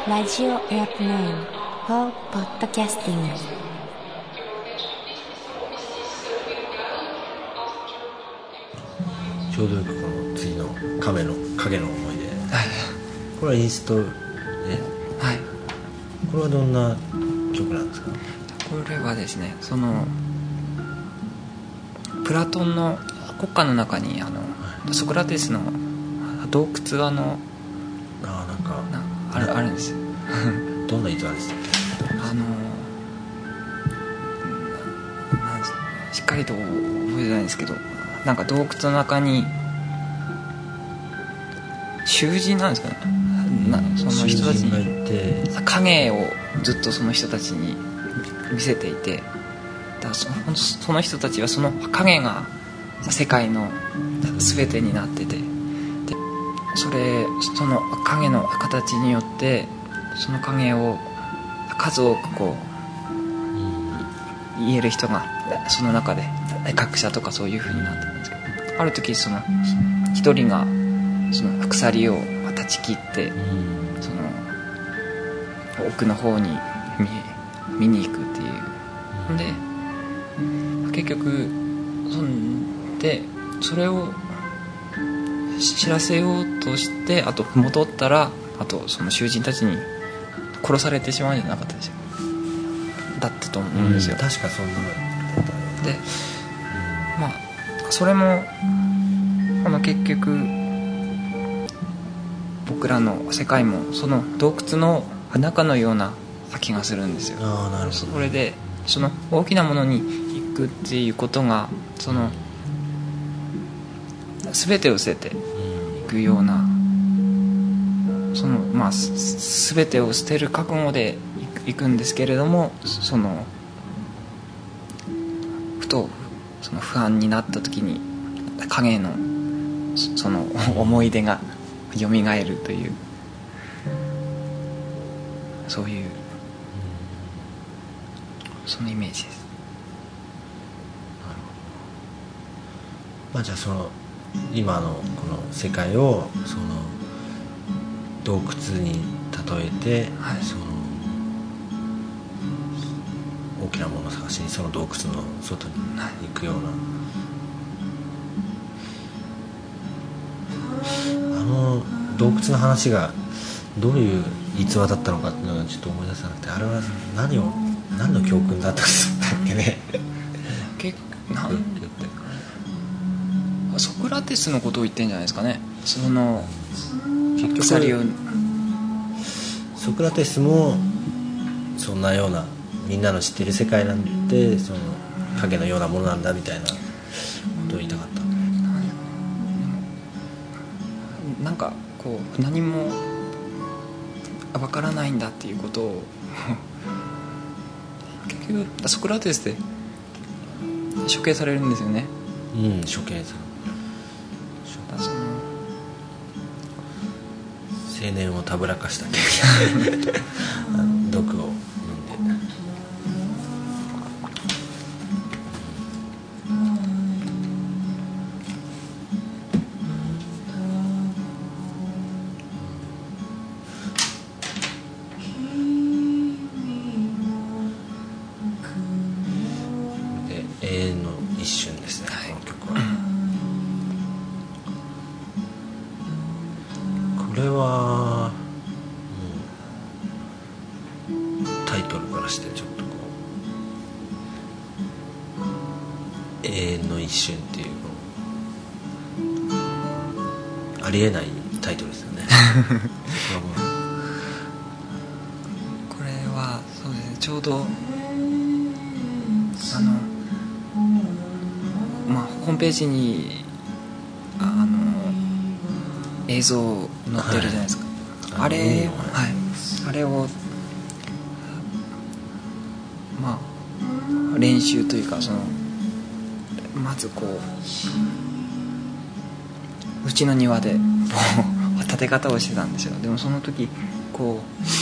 ラジオエアプレイン for ポッドキャスティング。 ちょうどよくこの次の影の思い出、これはインストで、これはどんな曲なんですか？ これはですね、そのプラトンの国家の中にソクラテスの洞窟があるんですよ。 どんな逸話でしたっけ？ しっかりと覚えてないんですけど、なんか洞窟の中に囚人なんですかね、その人たちに影をずっとその人たちに見せていて、だからその人たちはその影が世界の全てになってて、でその影の形によってその影を数多くこう言える人がその中で学者とかそういう風になってるんですけど、ある時その一人がその鎖を断ち切ってその奥の方に見に行くっていう。で結局それを知らせようとして、あと戻ったらその囚人たちに殺されてしまうんじゃなかったですよ。だったと思うんですよ。 確かそんなので、それも結局僕らの世界もその洞窟の中のような気がするんですよ。 なるほどね。 それでその大きなものに行くっていうことがその全てを捨てていくような、その全てを捨てる覚悟で行くんですけれども、そのふとその不安になった時に影のその思い出が蘇るという、そういうそのイメージです。 じゃあその今のこの世界をその洞窟に例えて、その大きなものを探しにその洞窟の外に行くような、洞窟の話がどういう逸話だったのかっていうのがちょっと思い出せなくて、あれは何の教訓だったんですかっけね。 ソクラテスのことを言ってるんじゃないですかね。その鎖をソクラテスもそんなようなみんなの知ってる世界なんてその影のようなものなんだみたいなことを言いたかった。 なんかこう何もわからないんだっていうことを結局ソクラテスで処刑されるんですよね。 処刑される。青年をたぶらかした毒を飲んで。で永遠の一瞬ですね、この曲は。これはタイトルからしてちょっとこう永遠の一瞬っていうありえないタイトルですよね。 これはそうですね、ちょうどホームページに映像載ってるじゃないですか。あれを練習というか、そのまずこううちの庭で立て方をしてたんですよ。でもその時こ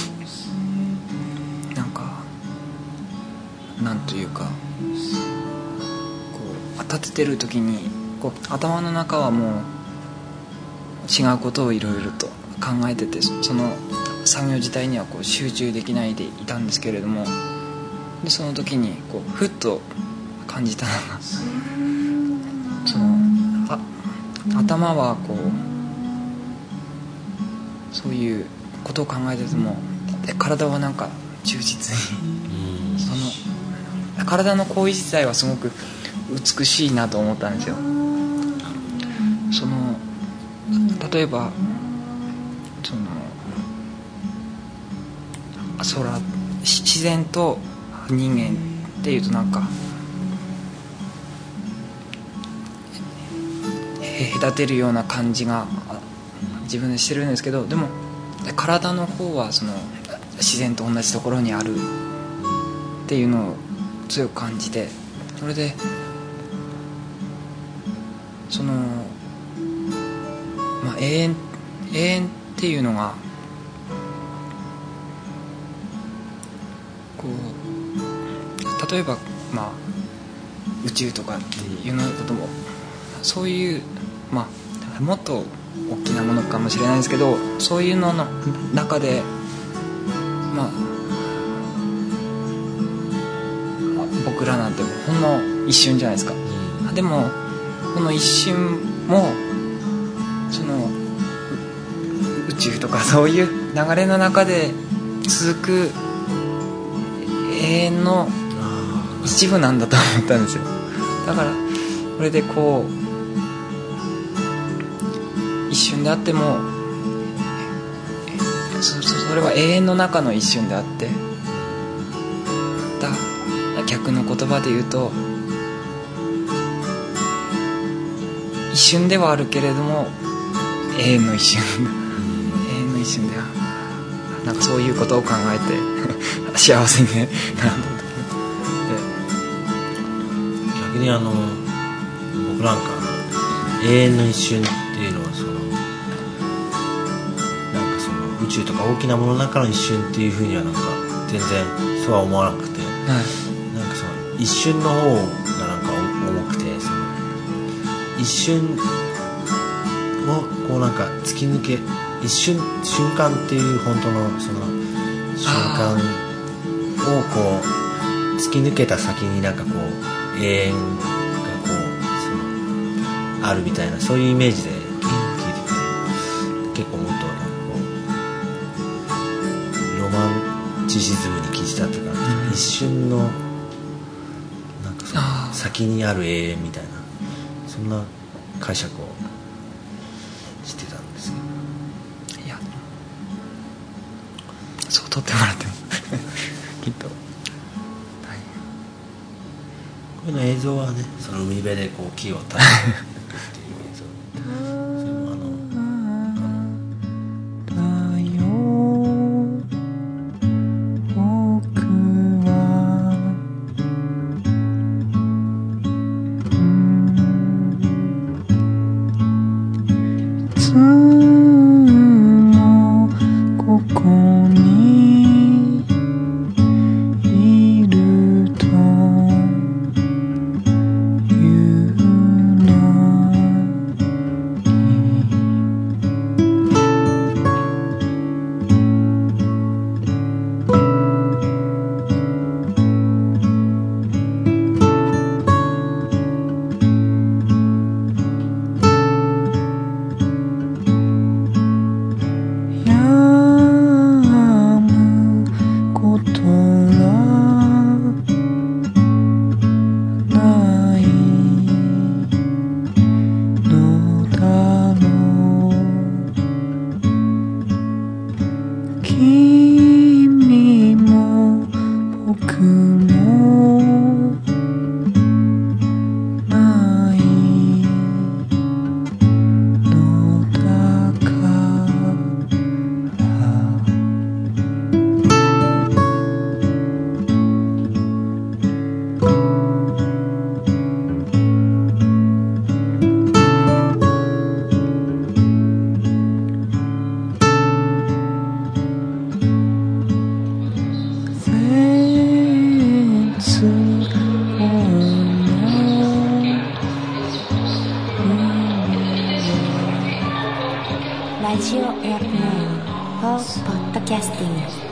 うなんというかこう立ててる時にこう頭の中はもう違うことをいろいろと考えてて、その作業自体にはこう集中できないでいたんですけれども、でその時にこうふっと感じたのが、その頭はこうそういうことを考えてても、体はなんか忠実に、その体の行為自体はすごく美しいなと思ったんですよ。その例えばその自然と人間っていうとなんか隔てるような感じが自分でしてるんですけど、でも体の方はその自然と同じところにあるっていうのを強く感じて、それでその、永遠っていうのがこう例えば宇宙とかっていうのこともそういうもっと大きなものかもしれないですけど、そういうのの中で僕らなんてほんの一瞬じゃないですか。でもこの一瞬もその宇宙とかそういう流れの中で続く永遠の一部なんだと思ったんですよ。だからこれでこう一瞬であってもそれは永遠の中の一瞬であって、逆の言葉で言うと一瞬ではあるけれども永遠の一瞬永遠の一瞬ではなんかそういうことを考えて幸せになる逆に僕なんか永遠の一瞬っていうのはなんかその宇宙とか大きなものの中の一瞬っていうふうにはなんか全然そうは思わなくて、なんかその一瞬の方がなんか重くて、その一瞬をこうなんか突き抜け瞬間っていう本当のその瞬間をこう突き抜けた先になんかこう永遠がこうそのあるみたいな、そういうイメージで聞いてて、結構もっとなんかこうロマンチシズムに聞いてたっていうか、一瞬のなんかその先にある永遠みたいな、そんな解釈をしてたんですけど、 いやそう撮ってもらってもきっと、こういうの映像はね、その海辺でこう木を立てていくっていう映像、それもラジオエアプレイン Hope Podcasting